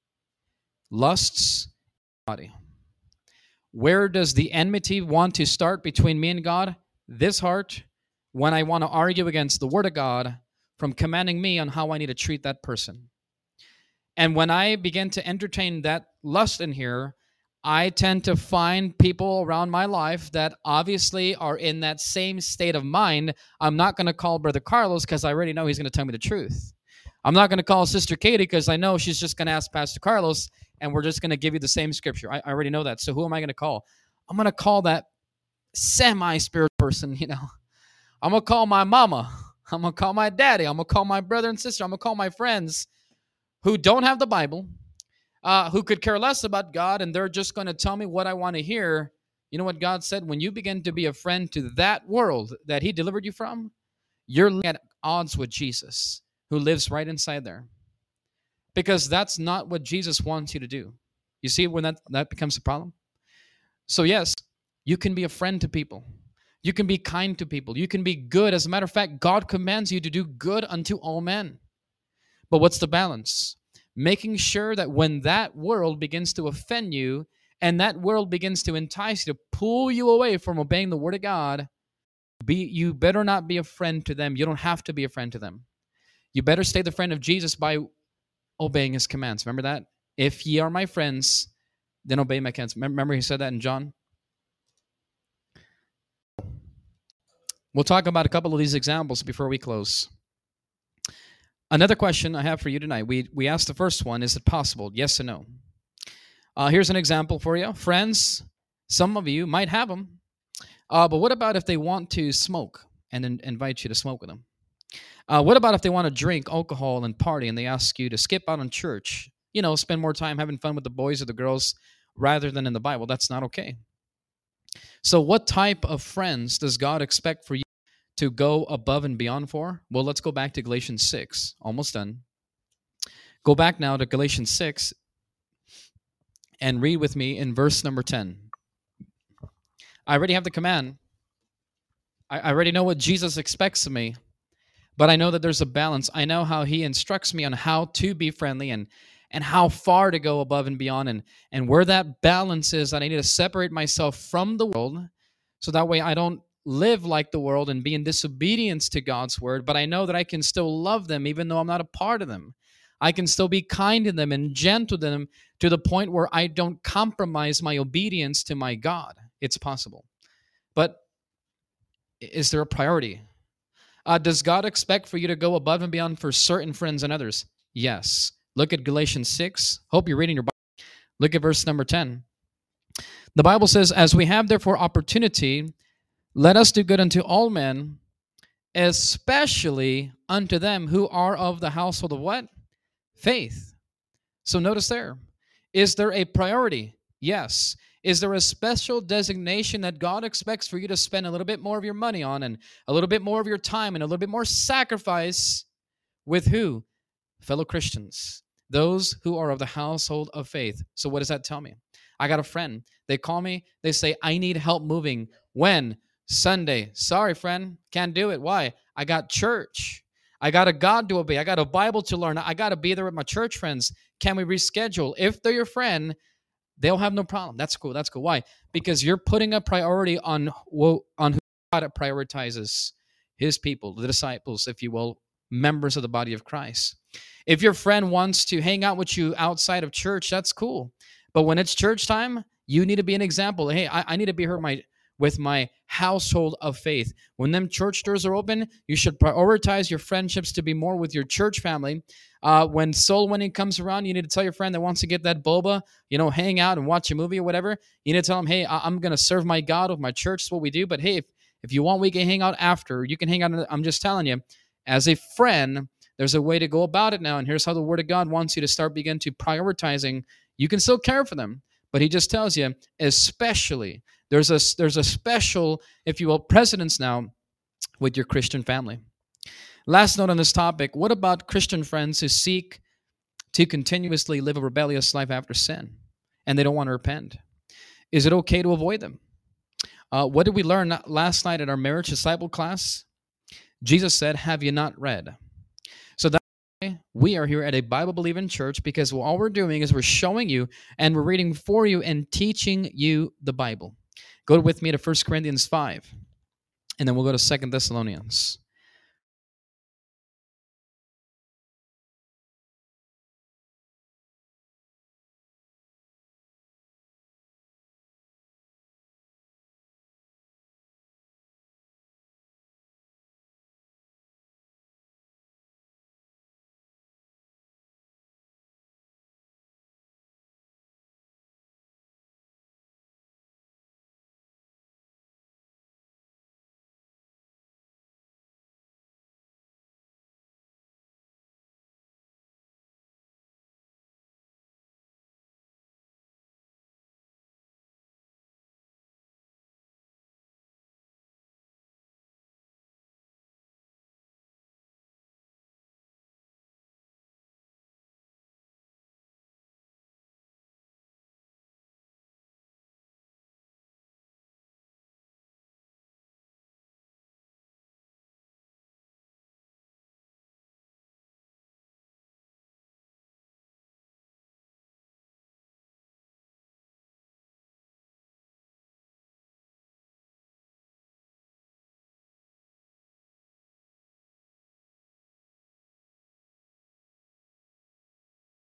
Lusts, body. Where does the enmity want to start between me and God? This heart, when I want to argue against the Word of God from commanding me on how I need to treat that person. And when I begin to entertain that lust in here, I tend to find people around my life that obviously are in that same state of mind. I'm not going to call Brother Carlos because I already know he's going to tell me the truth. I'm not going to call Sister Katie because I know she's just going to ask Pastor Carlos and we're just going to give you the same scripture. I, I already know that. So who am I going to call? I'm going to call that semi-spiritual person, you know. I'm going to call my mama. I'm going to call my daddy. I'm going to call my brother and sister. I'm going to call my friends who don't have the Bible, uh, who could care less about God, and they're just going to tell me what I want to hear. You know what God said? When you begin to be a friend to that world that he delivered you from, you're at odds with Jesus, who lives right inside there. Because that's not what Jesus wants you to do. You see when that, that becomes a problem? So yes, you can be a friend to people. You can be kind to people. You can be good. As a matter of fact, God commands you to do good unto all men. But what's the balance? Making sure that when that world begins to offend you and that world begins to entice you, to pull you away from obeying the Word of God, be, you better not be a friend to them. You don't have to be a friend to them. You better stay the friend of Jesus by obeying his commands. Remember that? If ye are my friends, then obey my commands. Remember he said that in John? We'll talk about a couple of these examples before we close. Another question I have for you tonight. We we asked the first one, is it possible? Yes or no? Uh, here's an example for you. Friends, some of you might have them. Uh, but what about if they want to smoke and then invite you to smoke with them? Uh, what about if they want to drink alcohol and party and they ask you to skip out on church? You know, spend more time having fun with the boys or the girls rather than in the Bible. That's not okay. So, what type of friends does God expect for you to go above and beyond for? Well, let's go back to Galatians six. Almost done. Go back now to Galatians six and read with me in verse number ten. I already have the command. I already know what Jesus expects of me, but I know that there's a balance. I know how he instructs me on how to be friendly and and how far to go above and beyond, and and where that balance is, that I need to separate myself from the world so that way I don't live like the world and be in disobedience to God's word, but I know that I can still love them even though I'm not a part of them. I can still be kind to them and gentle to them to the point where I don't compromise my obedience to my God. It's possible. But is there a priority? Uh, does God expect for you to go above and beyond for certain friends and others? Yes. Look at Galatians six. Hope you're reading your Bible. Look at verse number ten. The Bible says, as we have therefore opportunity, let us do good unto all men, especially unto them who are of the household of what? Faith. So notice there. Is there a priority? Yes. Is there a special designation that God expects for you to spend a little bit more of your money on and a little bit more of your time and a little bit more sacrifice with who? Fellow Christians. Those who are of the household of faith. So what does that tell me? I got a friend. They call me. They say, I need help moving. When? Sunday. Sorry, friend. Can't do it. Why? I got church. I got a God to obey. I got a Bible to learn. I got to be there with my church friends. Can we reschedule? If they're your friend, they'll have no problem. That's cool. That's cool. Why? Because you're putting a priority on, on who God prioritizes, his people, the disciples, if you will, members of the body of Christ. If your friend wants to hang out with you outside of church, that's cool. But when it's church time, you need to be an example. Hey, I, I need to be here my, with my household of faith. When them church doors are open, you should prioritize your friendships to be more with your church family. Uh, when soul winning comes around, you need to tell your friend that wants to get that boba, you know, hang out and watch a movie or whatever. You need to tell them, hey, I, I'm going to serve my God with my church. It's what we do. But hey, if, if you want, we can hang out after. You can hang out. I'm just telling you, as a friend, there's a way to go about it now. And here's how the Word of God wants you to start begin to prioritizing. You can still care for them, but he just tells you, especially, there's a, there's a special, if you will, precedence now with your Christian family. Last note on this topic, what about Christian friends who seek to continuously live a rebellious life after sin and they don't want to repent? Is it okay to avoid them? Uh, what did we learn last night at our marriage disciple class? Jesus said, have you not read? So that's why we are here at a Bible-believing church, because all we're doing is we're showing you and we're reading for you and teaching you the Bible. Go with me to First Corinthians five, and then we'll go to Second Thessalonians.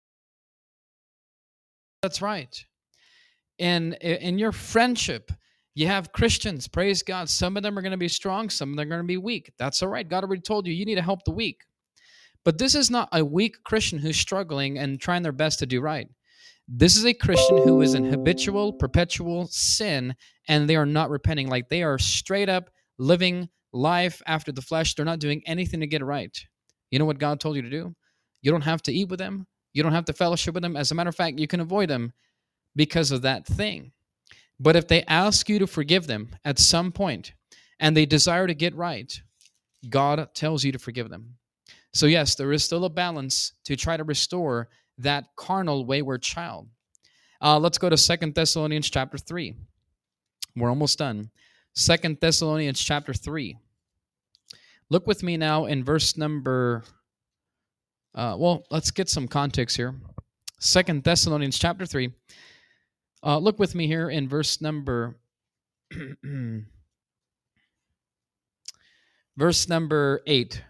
That's right. In in your friendship, You have Christians, praise God. Some of them are going to be strong, some of them are going to be weak. That's all right. God already told you, you need to help the weak. But this is not a weak Christian who's struggling and trying their best to do right. This is a Christian who is in habitual, perpetual sin, and they are not repenting. Like they are straight up living life after the flesh. They're not doing anything to get it right. You know what God told you to do? You don't have to eat with them. You don't have to fellowship with them. As a matter of fact, you can avoid them because of that thing. But if they ask you to forgive them at some point and they desire to get right, God tells you to forgive them. So yes, there is still a balance to try to restore that carnal wayward child. Uh, let's go to Second Thessalonians chapter three. We're almost done. Second Thessalonians chapter three. Look with me now in verse number, uh, well, let's get some context here. Second Thessalonians chapter three. Uh, look with me here in verse number, verse number eight.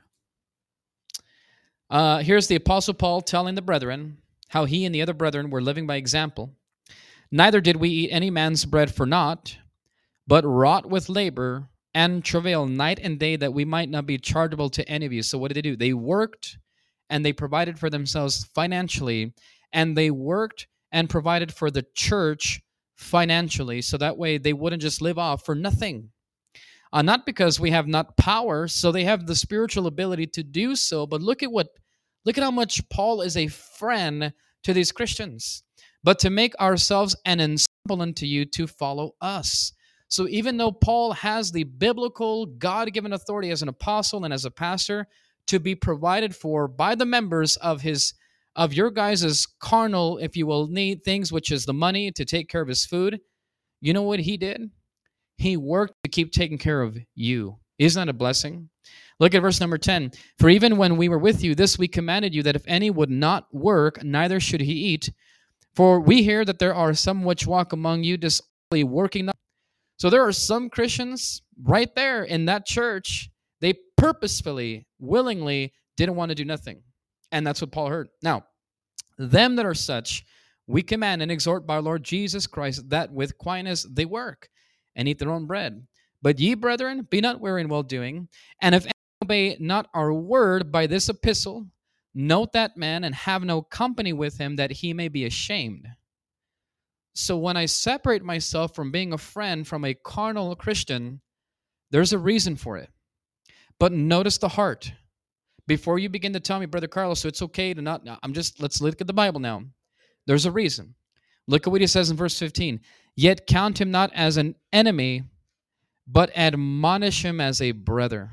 Uh, here's the Apostle Paul telling the brethren how he and the other brethren were living by example. Neither did we eat any man's bread for naught, but wrought with labor and travail night and day that we might not be chargeable to any of you. So what did they do? They worked and they provided for themselves financially, and they worked and provided for the church financially, so that way they wouldn't just live off for nothing. Uh, not because we have not power, so they have the spiritual ability to do so. But look at what, look at how much Paul is a friend to these Christians. But to make ourselves an example unto you to follow us. So even though Paul has the biblical, God-given authority as an apostle and as a pastor to be provided for by the members of his, of your guys' carnal, if you will, need things, which is the money to take care of his food, you know what he did? He worked to keep taking care of you. Isn't that a blessing? Look at verse number ten. For even when we were with you, this we commanded you, that if any would not work, neither should he eat. For we hear that there are some which walk among you dishonorably, working not. So there are some Christians right there in that church, they purposefully, willingly didn't want to do nothing. And that's what Paul heard. Now, them that are such, we command and exhort by our Lord Jesus Christ, that with quietness they work and eat their own bread. But ye, brethren, be not weary in well-doing. And if any obey not our word by this epistle, note that man and have no company with him, that he may be ashamed. So when I separate myself from being a friend from a carnal Christian, there's a reason for it. But notice the heart. Before you begin to tell me, Brother Carlos, so it's okay to not, I'm just, let's look at the Bible now. There's a reason. Look at what he says in verse fifteen. Yet count him not as an enemy, but admonish him as a brother.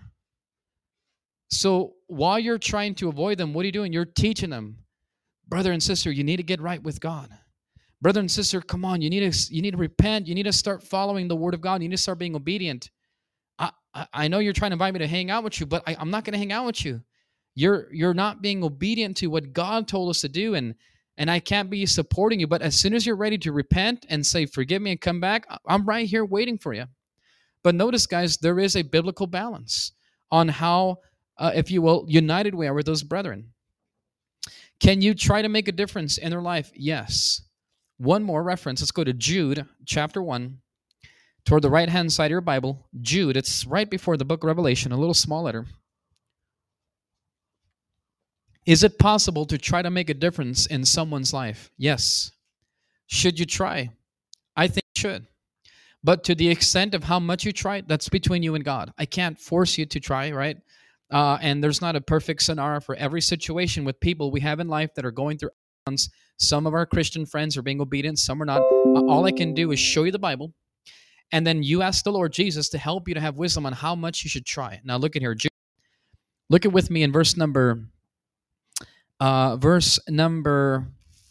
So while you're trying to avoid them, what are you doing? You're teaching them, brother and sister, you need to get right with God. Brother and sister, come on, you need to you need to repent. You need to start following the word of God. You need to start being obedient. I, I, I know you're trying to invite me to hang out with you, but I, I'm not going to hang out with you. You're you're not being obedient to what God told us to do, and and I can't be supporting you. But as soon as you're ready to repent and say, forgive me and come back, I'm right here waiting for you. But notice, guys, there is a biblical balance on how, uh, if you will, united we are with those brethren. Can you try to make a difference in their life? Yes. One more reference. Let's go to Jude chapter one. Toward the right-hand side of your Bible, Jude, it's right before the book of Revelation, a little small letter. Is it possible to try to make a difference in someone's life? Yes. Should you try? I think you should. But to the extent of how much you try, that's between you and God. I can't force you to try, right? Uh, and there's not a perfect scenario for every situation with people we have in life that are going through. Some of our Christian friends are being obedient, some are not. Uh, all I can do is show you the Bible, and then you ask the Lord Jesus to help you to have wisdom on how much you should try. Now look at here. Look at with me in verse number uh, verse number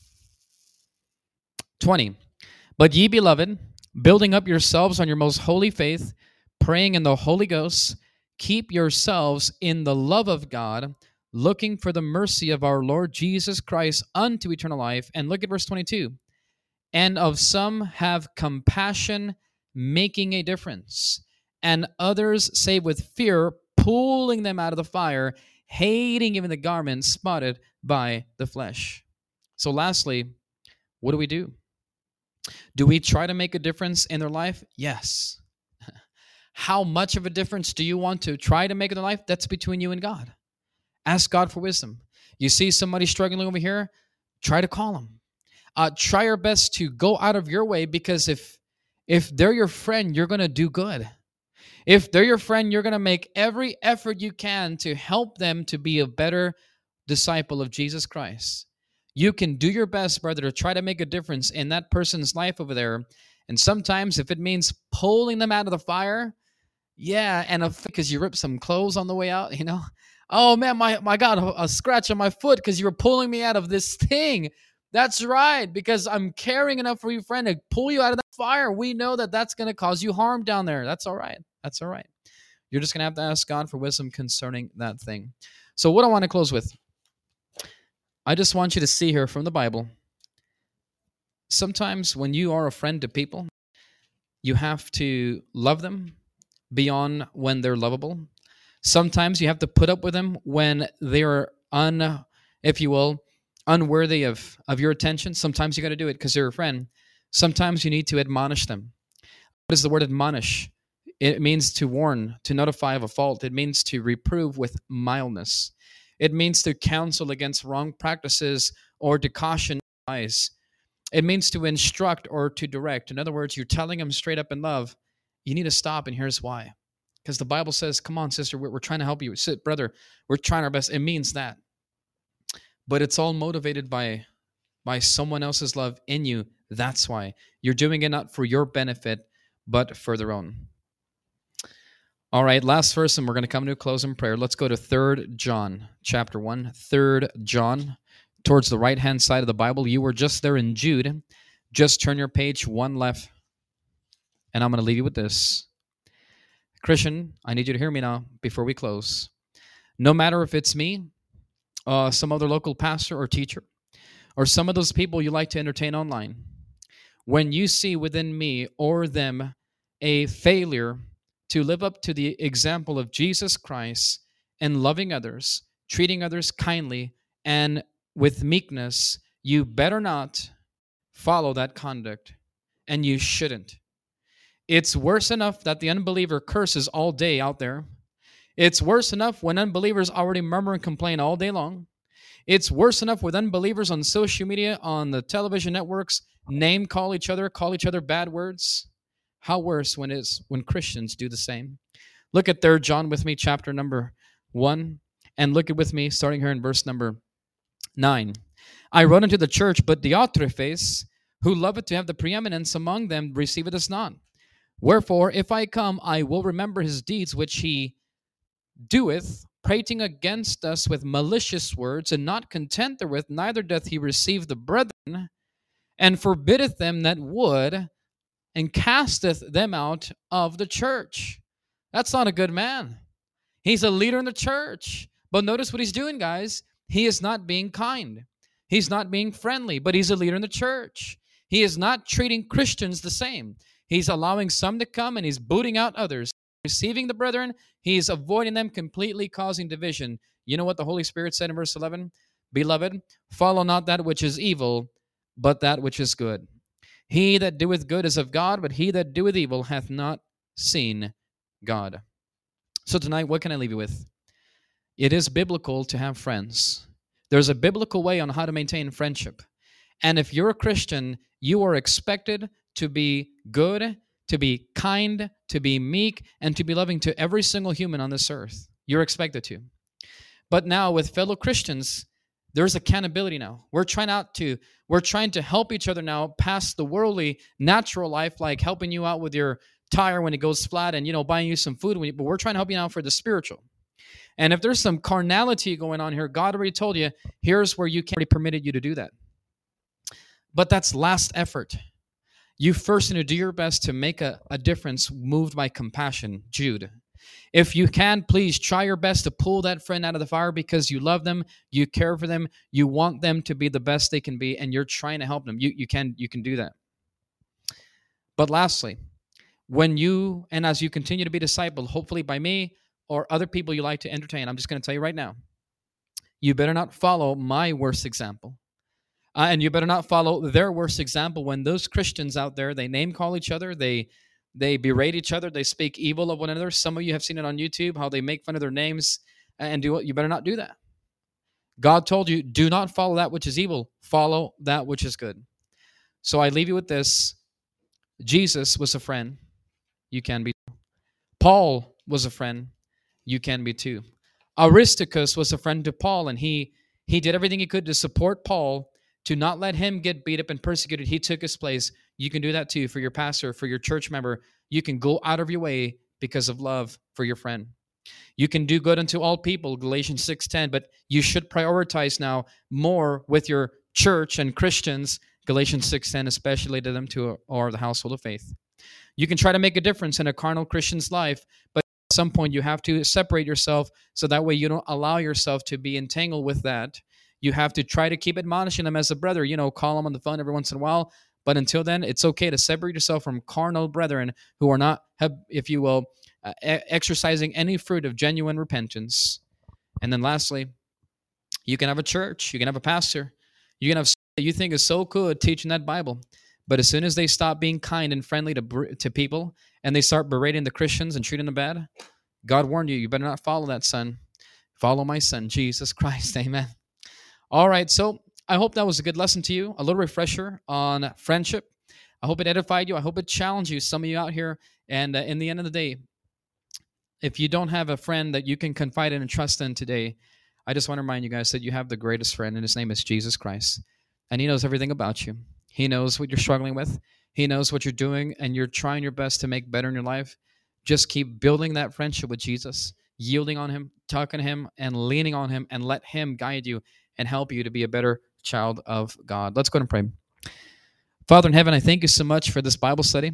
twenty. But ye, beloved, building up yourselves on your most holy faith, praying in the Holy Ghost, keep yourselves in the love of God, looking for the mercy of our Lord Jesus Christ unto eternal life. And look at verse twenty-two. And of some have compassion, making a difference, and others save with fear, pulling them out of the fire, hating even the garment spotted by the flesh. So lastly, what do we do? Do we try to make a difference in their life? Yes. How much of a difference do you want to try to make in their life? That's between you and God. Ask God for wisdom. You see somebody struggling over here, try to call them. Uh, try your best to go out of your way, because if if they're your friend, you're going to do good. If they're your friend, you're going to make every effort you can to help them to be a better disciple of Jesus Christ. You can do your best, brother, to try to make a difference in that person's life over there. And sometimes if it means pulling them out of the fire, yeah, and because you ripped some clothes on the way out, you know. Oh man, my my God, a, a scratch on my foot because you were pulling me out of this thing. That's right, because I'm caring enough for your friend to pull you out of that fire. We know that that's going to cause you harm down there. That's all right. That's all right. You're just going to have to ask God for wisdom concerning that thing. So what I want to close with, I just want you to see here from the Bible, sometimes when you are a friend to people, you have to love them beyond when they're lovable. Sometimes you have to put up with them when they're un, if you will, unworthy of, of your attention. Sometimes you got to do it because they're a friend. Sometimes you need to admonish them. What is the word admonish? It means to warn, to notify of a fault. It means to reprove with mildness. It means to counsel against wrong practices or to caution lies. It means to instruct or to direct. In other words, you're telling them straight up in love, you need to stop, and here's why. Because the Bible says, come on, sister, we're, we're trying to help you. Sit, brother, we're trying our best. It means that. But it's all motivated by, by someone else's love in you. That's why. You're doing it not for your benefit, but for their own. All right, last verse, and we're going to come to a close in prayer. Let's go to Third John, chapter one. Third John, towards the right-hand side of the Bible. You were just there in Jude. Just turn your page one left, and I'm going to leave you with this. Christian, I need you to hear me now before we close. No matter if it's me, uh, some other local pastor or teacher, or some of those people you like to entertain online, when you see within me or them a failure to live up to the example of Jesus Christ and loving others, treating others kindly, and with meekness, you better not follow that conduct, and you shouldn't. It's worse enough that the unbeliever curses all day out there. It's worse enough when unbelievers already murmur and complain all day long. It's worse enough with unbelievers on social media, on the television networks, name call each other, call each other bad words. How worse when it's when Christians do the same. Look at Third John with me, chapter number one, and look at with me, starting here in verse number nine. I wrote unto the church, but Diotrephes, who loveth to have the preeminence among them, receiveth us not. Wherefore, if I come, I will remember his deeds which he doeth, prating against us with malicious words, and not content therewith, neither doth he receive the brethren, and forbiddeth them that would, and casteth them out of the church. That's not a good man. He's a leader in the church. But notice what he's doing, guys. He is not being kind. He's not being friendly, but he's a leader in the church. He is not treating Christians the same. He's allowing some to come and he's booting out others. Receiving the brethren, he's avoiding them, completely causing division. You know what the Holy Spirit said in verse eleven? Beloved, follow not that which is evil, but that which is good. He that doeth good is of God, but he that doeth evil hath not seen God. So tonight, what can I leave you with? It is biblical to have friends. There's a biblical way on how to maintain friendship. And if you're a Christian, you are expected to be good, to be kind, to be meek, and to be loving to every single human on this earth. You're expected to. But now with fellow Christians, there's accountability now. We're trying out to, we're trying to help each other now past the worldly, natural life, like helping you out with your tire when it goes flat and, you know, buying you some food. When you, but we're trying to help you out for the spiritual. And if there's some carnality going on here, God already told you, here's where you can't, already permitted you to do that. But that's last effort. You first need to do your best to make a, a difference moved by compassion. Jude. If you can, please try your best to pull that friend out of the fire because you love them, you care for them, you want them to be the best they can be, and you're trying to help them. You, you can, you can do that. But lastly, when you, and as you continue to be discipled, hopefully by me or other people you like to entertain, I'm just going to tell you right now, you better not follow my worst example. Uh, and you better not follow their worst example when those Christians out there, they name call each other, they they berate each other, they speak evil of one another. Some of you have seen it on YouTube, how they make fun of their names and do what. You better not do that. God told you, do not follow that which is evil. Follow that which is good. So I leave you with this. Jesus was a friend. You can be. Paul was a friend. You can be too. Aristarchus was a friend to Paul, and he he did everything he could to support Paul, to not let him get beat up and persecuted. He took his place. You can do that too for your pastor, for your church member. You can go out of your way because of love for your friend. You can do good unto all people, Galatians six ten, but you should prioritize now more with your church and Christians, Galatians six ten, especially to them to or the household of faith. You can try to make a difference in a carnal Christian's life, but at some point you have to separate yourself so that way you don't allow yourself to be entangled with that. You have to try to keep admonishing them as a brother, you know, call them on the phone every once in a while. But until then, it's okay to separate yourself from carnal brethren who are not, if you will, uh, exercising any fruit of genuine repentance. And then lastly, you can have a church, you can have a pastor, you can have someone that you think is so good teaching that Bible. But as soon as they stop being kind and friendly to to people and they start berating the Christians and treating them bad, God warned you, you better not follow that son. Follow my son, Jesus Christ. Amen. All right, so I hope that was a good lesson to you, a little refresher on friendship. I hope it edified you. I hope it challenged you, some of you out here. And uh, in the end of the day, if you don't have a friend that you can confide in and trust in today, I just want to remind you guys that you have the greatest friend, and his name is Jesus Christ. And he knows everything about you. He knows what you're struggling with. He knows what you're doing, and you're trying your best to make better in your life. Just keep building that friendship with Jesus, yielding on him, talking to him, and leaning on him, and let him guide you and help you to be a better child of God. Let's go and pray. Father in heaven, I thank you so much for this Bible study.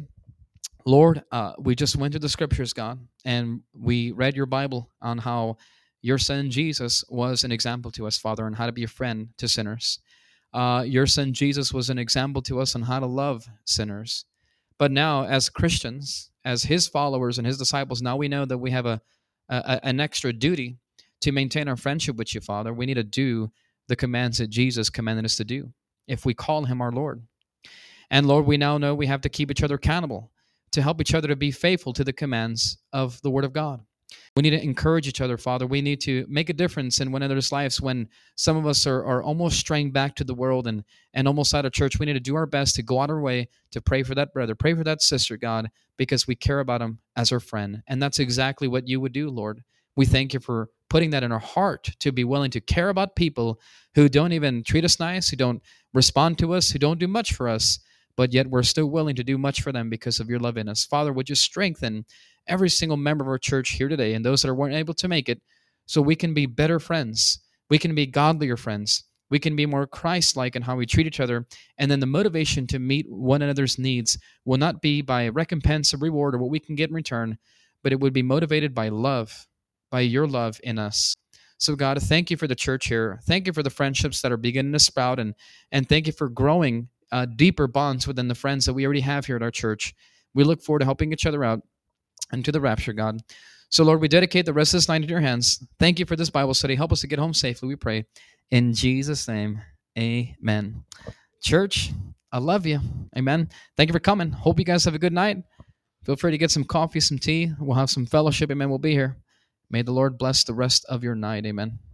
Lord, uh, we just went through the scriptures, God, and we read your Bible on how your son Jesus was an example to us, Father, on how to be a friend to sinners. Uh, your son Jesus was an example to us on how to love sinners. But now, as Christians, as his followers and his disciples, now we know that we have a, a an extra duty to maintain our friendship with you, Father. We need to do the commands that Jesus commanded us to do if we call him our Lord. And Lord, we now know we have to keep each other accountable to help each other to be faithful to the commands of the Word of God. We need to encourage each other, Father. We need to make a difference in one another's lives when some of us are, are almost straying back to the world and, and almost out of church. We need to do our best to go out of our way to pray for that brother, pray for that sister, God, because we care about them as our friend. And that's exactly what you would do, Lord. We thank you for putting that in our heart to be willing to care about people who don't even treat us nice, who don't respond to us, who don't do much for us, but yet we're still willing to do much for them because of your love in us. Father, would you strengthen every single member of our church here today and those that weren't able to make it so we can be better friends. We can be godlier friends. We can be more Christ-like in how we treat each other. And then the motivation to meet one another's needs will not be by recompense or reward or what we can get in return, but it would be motivated by love, by your love in us. So God, thank you for the church here. Thank you for the friendships that are beginning to sprout, and, and thank you for growing uh, deeper bonds within the friends that we already have here at our church. We look forward to helping each other out and to the rapture, God. So, Lord, we dedicate the rest of this night into your hands. Thank you for this Bible study. Help us to get home safely, we pray. In Jesus' name, amen. Church, I love you. Amen. Thank you for coming. Hope you guys have a good night. Feel free to get some coffee, some tea. We'll have some fellowship. Amen. We'll be here. May the Lord bless the rest of your night. Amen.